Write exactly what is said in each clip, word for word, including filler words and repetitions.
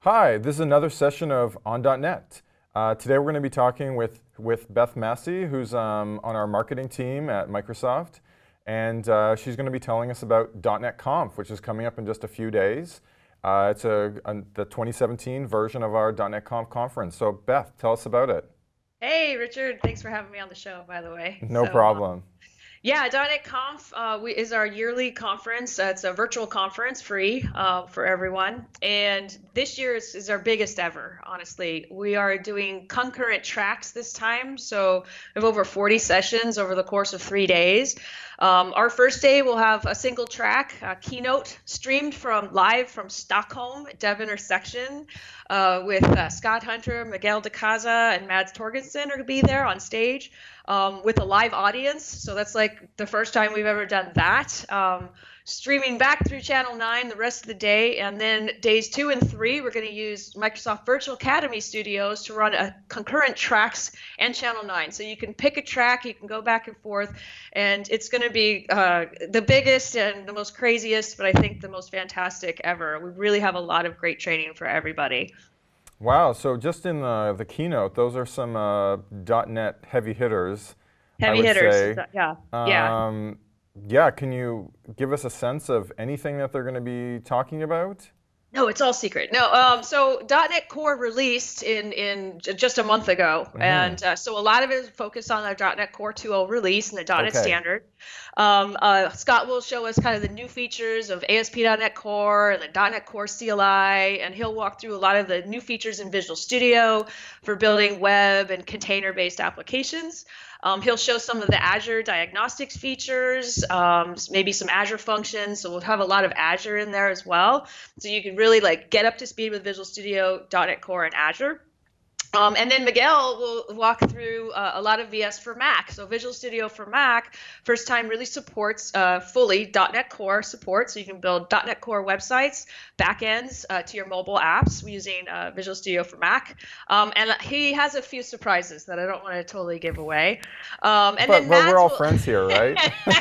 Hi, this is another session of On dot net. Uh, today we're going to be talking with, with Beth Massey, who's um, on our marketing team at Microsoft. And uh, she's going to be telling us about .dot net Conf, which is coming up in just a few days. Uh, it's a, a, the twenty seventeen version of our .dot net Conf conference. So Beth, tell us about it. Hey, Richard. Thanks for having me on the show, by the way. No So, uh, problem. yeah, .dot net Conf uh, we, is our yearly conference. Uh, it's a virtual conference, free uh, for everyone. And this year is, is our biggest ever, honestly. We are doing concurrent tracks this time. So we have over forty sessions over the course of three days. Um, our first day will have a single track, a keynote streamed from live from Stockholm, Dev Intersection, uh, with uh, Scott Hunter, Miguel de Casa, and Mads Torgensen are going to be there on stage um, with a live audience. So that's like the first time we've ever done that. Um, streaming back through Channel nine the rest of the day. And then days two and three, we're going to use Microsoft Virtual Academy Studios to run a concurrent tracks and Channel nine. So you can pick a track, you can go back and forth, and it's going to be uh, the biggest and the most craziest, but I think the most fantastic ever. We really have a lot of great training for everybody. Wow, so just in the, the keynote, those are some uh, .dot net heavy hitters, I Heavy would hitters, say. yeah, yeah. Um, yeah, can you give us a sense of anything that they're going to be talking about? No, it's all secret. No, um, so .dot net Core released in in j- just a month ago, Hmm. and uh, so a lot of it is focused on the .dot net Core two point oh release and the .dot net Okay. Standard. Um, uh, Scott will show us kind of the new features of A S P dot net Core and the .dot net Core C L I, and he'll walk through a lot of the new features in Visual Studio for building web and container-based applications. Um, he'll show some of the Azure diagnostics features, um, maybe some Azure functions. So we'll have a lot of Azure in there as well. So you can really like get up to speed with Visual Studio, .dot net Core, and Azure. Um, and then Miguel will walk through uh, a lot of V S for Mac. So Visual Studio for Mac, first time really supports uh, fully .dot net Core support. So you can build .dot net Core websites, backends uh, to your mobile apps using uh, Visual Studio for Mac. Um, and he has a few surprises that I don't want to totally give away. Um, and But, then but we're Mads all will. friends here, right?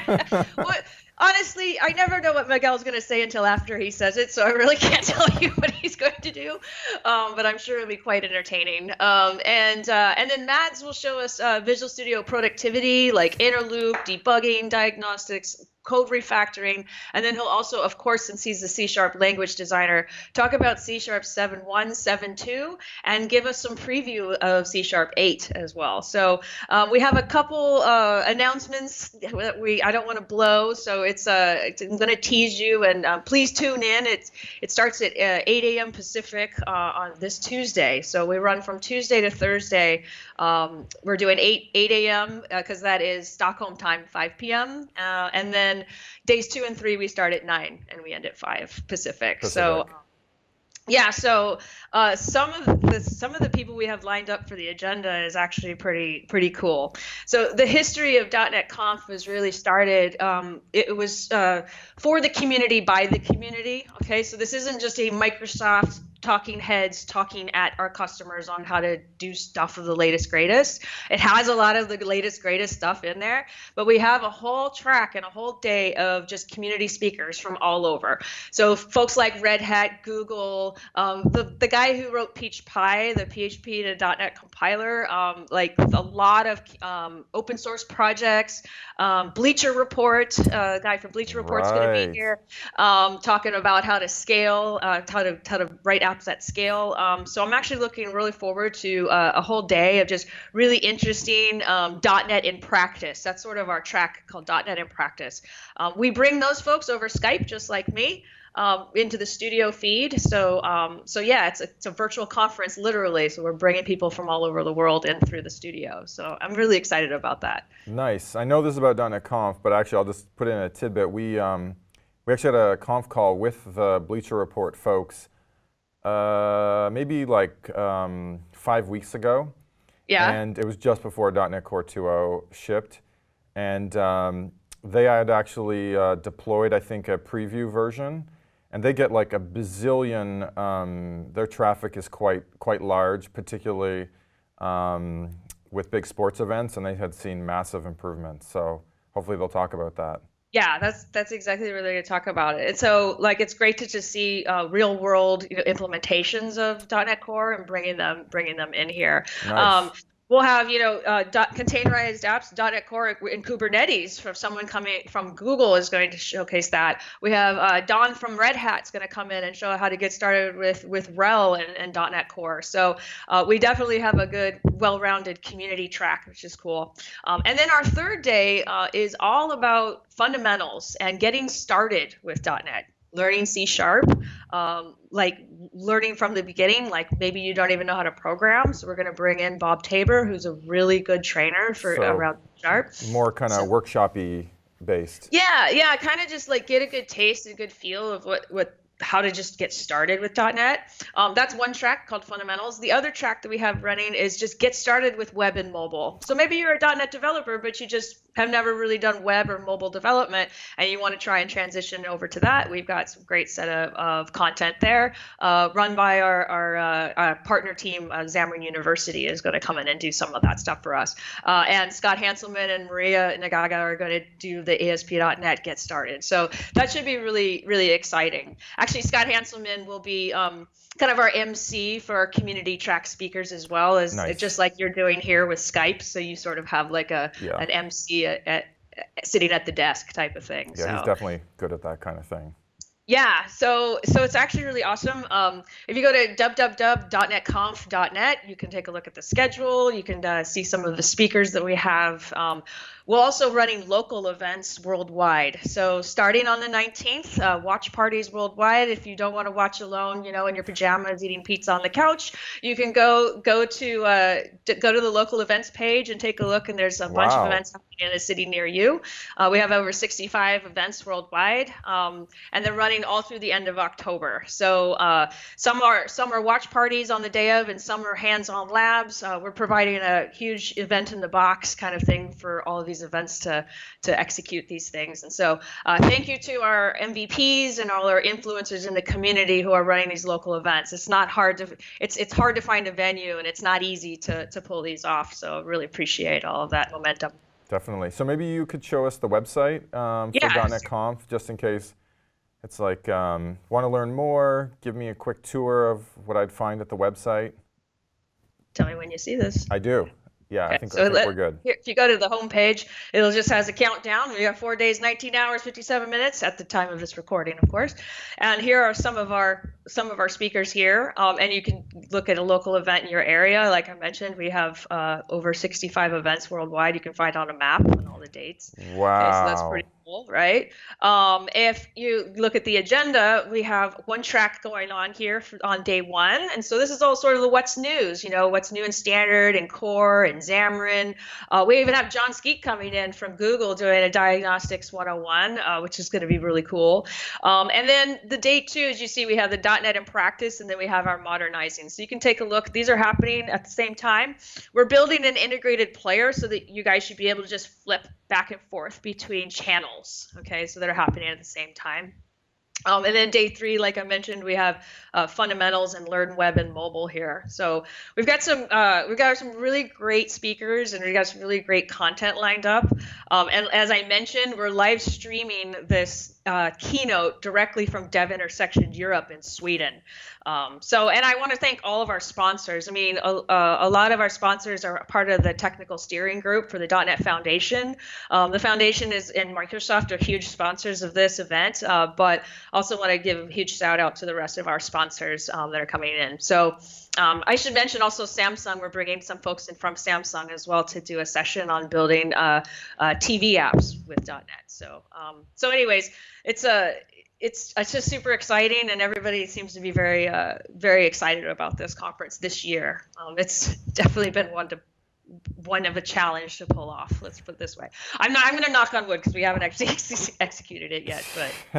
What? Honestly, I never know what Miguel's going to say until after he says it, so I really can't tell you what he's going to do. Um, but I'm sure it'll be quite entertaining. Um, and uh, and then Mads will show us uh, Visual Studio productivity, like inner loop, debugging, diagnostics, code refactoring, and then he'll also, of course, since he's the C Sharp language designer, talk about C Sharp seven point one, seven point two, and give us some preview of C Sharp eight as well. So um, we have a couple uh, announcements that we I don't want to blow, so it's uh it's, I'm going to tease you, and uh, please tune in. It's it starts at uh, eight a m Pacific uh, on this Tuesday. So we run from Tuesday to Thursday. Um, we're doing eight eight a m because uh, that is Stockholm time, five p m Uh, and then days two and three we start at nine and we end at five Pacific. So Pacific. yeah, so uh, some of the some of the people we have lined up for the agenda is actually pretty pretty cool. So the history of .dot net Conf was really started. Um, it was uh, for the community by the community. Okay, so this isn't just a Microsoft talking heads talking at our customers on how to do stuff of the latest greatest. It has a lot of the latest greatest stuff in there, but we have a whole track and a whole day of just community speakers from all over. So folks like Red Hat, Google, um, the, the guy who wrote Peach Pie, the P H P to .dot net compiler, um, like a lot of um, open source projects, um, Bleacher Report, a uh, guy from Bleacher Report's going to be Right. here um, talking about how to scale, uh, how to how to write apps at scale. Um, so I'm actually looking really forward to uh, a whole day of just really interesting um, .dot net in practice. That's sort of our track called .dot net in practice. Um, we bring those folks over Skype, just like me, um, into the studio feed. So, um, so yeah, it's a, it's a virtual conference, literally. So we're bringing people from all over the world in through the studio. So I'm really excited about that. Nice. I know this is about .dot net Conf, but actually I'll just put in a tidbit. We, um, we actually had a conf call with the Bleacher Report folks uh, maybe like um, five weeks ago. Yeah. And it was just before .dot net Core two point oh shipped. And um, they had actually uh, deployed, I think, a preview version. And they get like a bazillion, um, their traffic is quite, quite large, particularly um, with big sports events, and they had seen massive improvements. So hopefully they'll talk about that. Yeah, that's that's exactly what they're going to talk about it. And so, like, it's great to just see uh, real world, you know, implementations of .dot net Core and bringing them bringing them in here. Um, Nice. we'll have, you know, uh, dot, containerized apps, .dot net Core in Kubernetes. From someone coming from Google is going to showcase that. We have uh, Don from Red Hat's going to come in and show how to get started with with RHEL and, and .dot net Core. So uh, we definitely have a good, well-rounded community track, which is cool. Um, and then our third day uh, is all about fundamentals and getting started with .dot net, learning C Sharp, um, like learning from the beginning, like maybe you don't even know how to program. So we're going to bring in Bob Tabor, who's a really good trainer for So around C Sharp. more kind of So, workshopy based. yeah, yeah, kind of just like get a good taste, a good feel of what, what how to just get started with .dot net. Um, that's one track called Fundamentals. The other track that we have running is just get started with web and mobile. So maybe you're a .dot net developer, but you just have never really done web or mobile development and you want to try and transition over to that. We've got some great set of, of content there uh, run by our, our, uh, our partner team. uh, Xamarin University is going to come in and do some of that stuff for us. Uh, and Scott Hanselman and Maria Nagaga are going to do the A S P dot net get started. So that should be really, really exciting. Actually, Scott Hanselman will be um, kind of our M C for our community track speakers as well, as Nice. just like you're doing here with Skype. So you sort of have like a Yeah. an M C at, at sitting at the desk type of thing. Yeah, so. he's definitely good at that kind of thing. Yeah, so so it's actually really awesome. Um, if you go to w w w dot net conf dot net, you can take a look at the schedule. You can uh, see some of the speakers that we have. Um, we're also running local events worldwide. So starting on the nineteenth, uh, watch parties worldwide. If you don't want to watch alone, you know, in your pajamas eating pizza on the couch, you can go go to uh, d- go to the local events page and take a look. And there's a bunch of Wow. events happening in a city near you. Uh, we have over sixty-five events worldwide, um, and they're running all through the end of October. So uh, some are some are watch parties on the day of, and some are hands-on labs. Uh, we're providing a huge event in the box kind of thing for all of these events to to execute these things. And so uh, thank you to our M V Ps and all our influencers in the community who are running these local events. It's not hard to it's it's hard to find a venue, and it's not easy to to pull these off. So really appreciate all of that momentum. Definitely. So maybe you could show us the website um, for Yeah. .dot net Conf, just in case it's like, um, want to learn more, give me a quick tour of what I'd find at the website. Tell me when you see this. I do. Yeah, Okay, I think, so I think let- we're good. Here, if you go to the home page, it'll just has a countdown. We have four days, nineteen hours, fifty-seven minutes at the time of this recording, of course. And here are some of our some of our speakers here. Um, and you can look at a local event in your area. Like I mentioned, we have uh, over sixty-five events worldwide. You can find on a map and all the dates. Wow. Okay, so that's pretty cool, right? Um, if you look at the agenda, we have one track going on here for, on day one. And so this is all sort of the what's news, you know, what's new in Standard and Core and Xamarin. Uh, we even have John Skeet coming in from Google doing a Diagnostics one oh one, uh, which is going to be really cool. Um, and then the day two, as you see, we have the .dot net in practice, and then we have our modernizing. So you can take a look. These are happening at the same time. We're building an integrated player so that you guys should be able to just flip back and forth between channels, okay, so that are happening at the same time. Um, and then day three, like I mentioned, we have uh, fundamentals and learn web and mobile here. So we've got some uh, we've got some really great speakers, and we've got some really great content lined up. Um, and as I mentioned, we're live streaming this uh, keynote directly from Dev Intersection Europe in Sweden. Um, so, and I want to thank all of our sponsors. I mean, a, a lot of our sponsors are part of the technical steering group for the .dot net Foundation. Um, the foundation is and Microsoft are huge sponsors of this event, uh, but also want to give a huge shout out to the rest of our sponsors um, that are coming in. So um, I should mention also Samsung. We're bringing some folks in from Samsung as well to do a session on building uh, uh, T V apps with .dot net. So, um, so anyways, it's a It's, it's just super exciting, and everybody seems to be very, uh, very excited about this conference this year. Um, it's definitely been one to, one of a challenge to pull off. Let's put it this way. I'm not. I'm going to knock on wood because we haven't actually ex- executed it yet.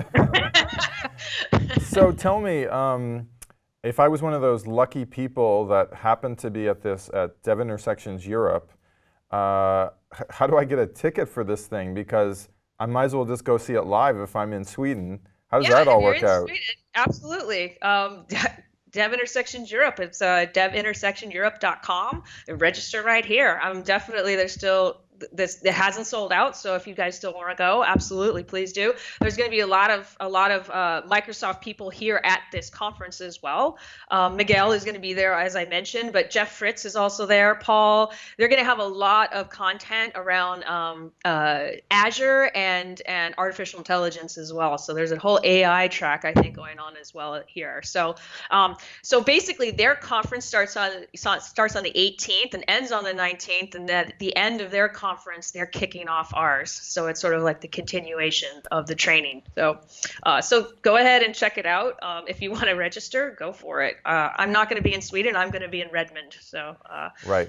But So tell me, um, if I was one of those lucky people that happened to be at this at Dev Intersections Europe, uh, h- how do I get a ticket for this thing? Because I might as well just go see it live if I'm in Sweden. How does yeah, that all if you're work in out? Sweden, absolutely. Um, Dev Intersections Europe. It's uh, dev intersection europe dot com. And register right here. I'm definitely there's still this it hasn't sold out. So if you guys still want to go, absolutely, please do. There's going to be a lot of a lot of uh, Microsoft people here at this conference as well. Um, Miguel is going to be there, as I mentioned, but Jeff Fritz is also there. Paul. They're going to have a lot of content around um, uh, Azure and and artificial intelligence as well. So there's a whole A I track, I think, going on as well here. So um, so basically, their conference starts on starts on the eighteenth and ends on the nineteenth, and then at the end of their conference, they're kicking off ours. So it's sort of like the continuation of the training. So uh, so go ahead and check it out. Um, if you want to register, go for it. Uh, I'm not going to be in Sweden. I'm going to be in Redmond. So uh, right.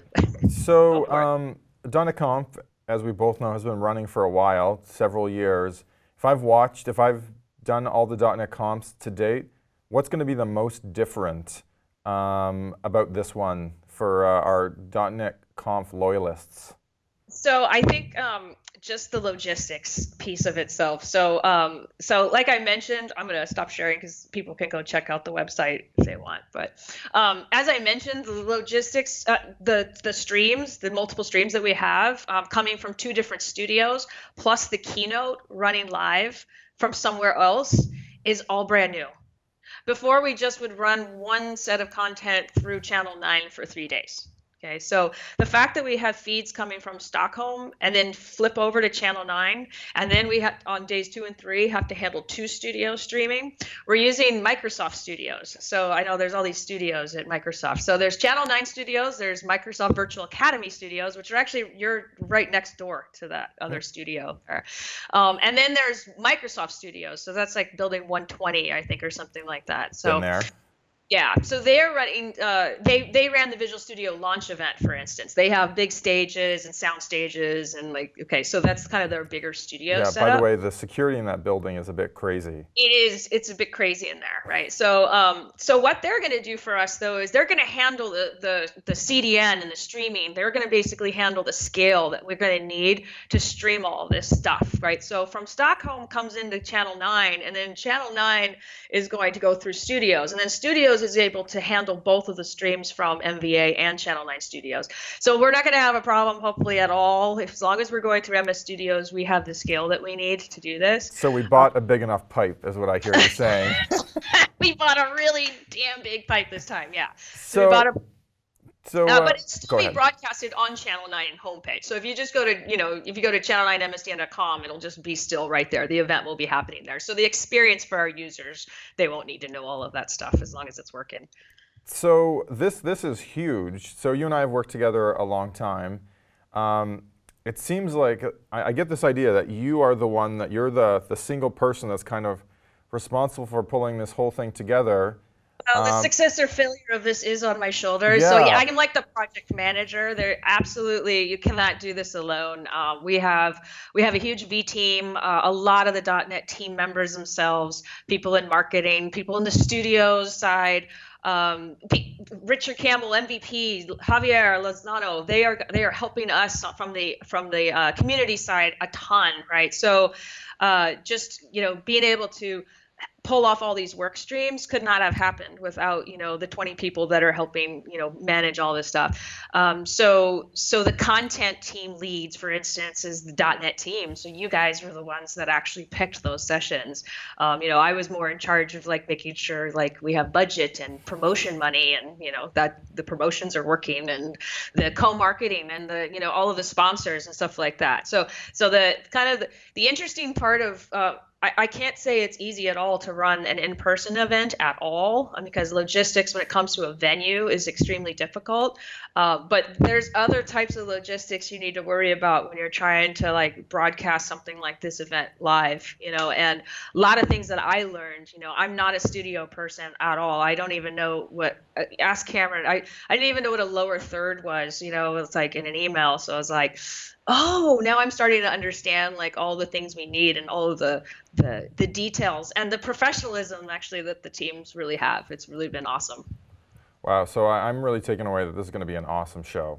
So um, .dot net Conf, as we both know, has been running for a while, several years. If I've watched, if I've done all the .dot net Confs to date, what's going to be the most different um, about this one for uh, our .dot net Conf loyalists? So I think um, just the logistics piece of itself. So um, so like I mentioned, I'm going to stop sharing because people can go check out the website if they want. But um, as I mentioned, the logistics, uh, the the streams, the multiple streams that we have um, coming from two different studios, plus the keynote running live from somewhere else is all brand new. Before, we just would run one set of content through Channel nine for three days. Okay, so the fact that we have feeds coming from Stockholm and then flip over to Channel nine, and then we have on days two and three have to handle two studio streaming. We're using Microsoft Studios. So I know there's all these studios at Microsoft. So there's Channel nine Studios, there's Microsoft Virtual Academy Studios, which are actually, you're right next door to that other studio. Um, and then there's Microsoft Studios. So that's like building one twenty, I think, or something like that. So Been there. Yeah, so they're running. Uh, they they ran the Visual Studio launch event, for instance. They have big stages and sound stages, and like okay, so that's kind of their bigger studio Yeah. setup. By the way, the security in that building is a bit crazy. It is. It's a bit crazy in there, right? So um, so what they're going to do for us though is they're going to handle the the the C D N and the streaming. They're going to basically handle the scale that we're going to need to stream all this stuff, right? So from Stockholm comes into Channel nine, and then Channel nine is going to go through Studios, and then Studios is able to handle both of the streams from M V A and Channel nine Studios. So we're not going to have a problem, hopefully, at all. If, as long as we're going through M S Studios, we have the scale that we need to do this. So we bought a big enough pipe, is what I hear you saying. We bought a really damn big pipe this time, yeah. So, So, we bought a so Uh, uh, but it's go still being ahead. broadcasted on Channel nine homepage. So if you just go to, you know, if you go to channel nine M S D N dot com, it'll just be still right there. The event will be happening there. So the experience for our users, they won't need to know all of that stuff as long as it's working. So this this is huge. So you and I have worked together a long time. Um, it seems like I, I get this idea that you are the one, that you're the the single person that's kind of responsible for pulling this whole thing together. Well, the Um, success or failure of this is on my shoulders. So Yeah. yeah, I'm like the project manager. There, absolutely, you cannot do this alone. Uh, we have we have a huge V team. Uh, a lot of the .dot net team members themselves, people in marketing, people in the studios side. Um, P- Richard Campbell, M V P, Javier Lozano, they are they are helping us from the from the uh, community side a ton, right? So, uh, just you know, being able to pull off all these work streams could not have happened without, you know, the twenty people that are helping, you know, manage all this stuff. Um, so, so the content team leads, for instance, is the .dot net team. So you guys were the ones that actually picked those sessions. Um, you know, I was more in charge of like making sure like we have budget and promotion money, and you know that the promotions are working, and the co-marketing, and the you know all of the sponsors and stuff like that. So, so the kind of the, the interesting part of uh, I can't say it's easy at all to run an in-person event at all, because logistics when it comes to a venue is extremely difficult. Uh, but there's other types of logistics you need to worry about when you're trying to like broadcast something like this event live, you know, and a lot of things that I learned, you know, I'm not a studio person at all. I don't even know what, uh, ask Cameron, I, I didn't even know what a lower third was, you know, it's like in an email. So I was like, oh, now I'm starting to understand like all the things we need and all of the the the details and the professionalism actually that the teams really have. It's really been awesome. Wow. So I, I'm really taken away that this is going to be an awesome show.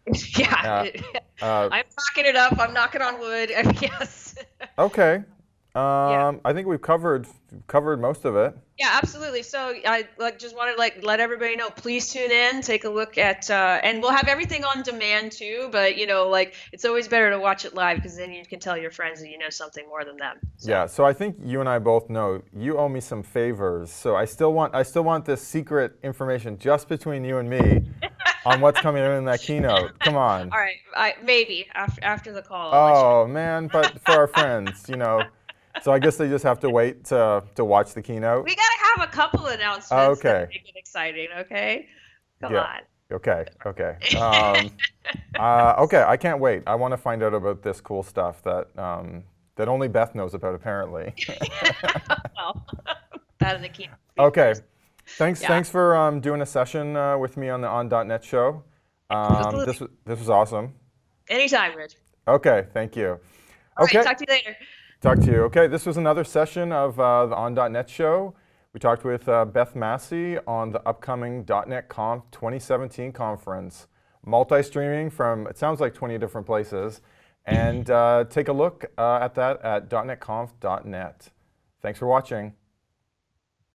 Yeah, Uh, uh, I'm knocking it up. I'm knocking on wood. Yes. Okay. Um, I think we've covered covered most of it. Yeah, absolutely. So I like just wanted to like let everybody know. Please tune in, take a look at, uh, and we'll have everything on demand too. But you know, like it's always better to watch it live because then you can tell your friends that you know something more than them. So. Yeah. So I think you and I both know you owe me some favors. So I still want I still want this secret information just between you and me on what's coming in that keynote. Come on. All right, I, maybe after after the call. Oh man, but for our friends, you know. So I guess they just have to wait to, to watch the keynote? We got to have a couple announcements okay. that make it exciting, okay? Come yeah. on. Okay, okay. Um, uh, okay, I can't wait. I want to find out about this cool stuff that, um, that only Beth knows about, apparently. Well, that and the keynote. Okay. Thanks, yeah. thanks for um, doing a session uh, with me on the On dot net show. Um, this, was, this was awesome. Anytime, Rich. Okay, thank you. All okay. right, talk to you later. Talk to you. Okay, this was another session of uh, the On dot net show. We talked with uh, Beth Massey on the upcoming .dot net Conf twenty seventeen conference. Multi-streaming from, it sounds like twenty different places. And uh, take a look uh, at that at dot net conf dot net. Thanks for watching.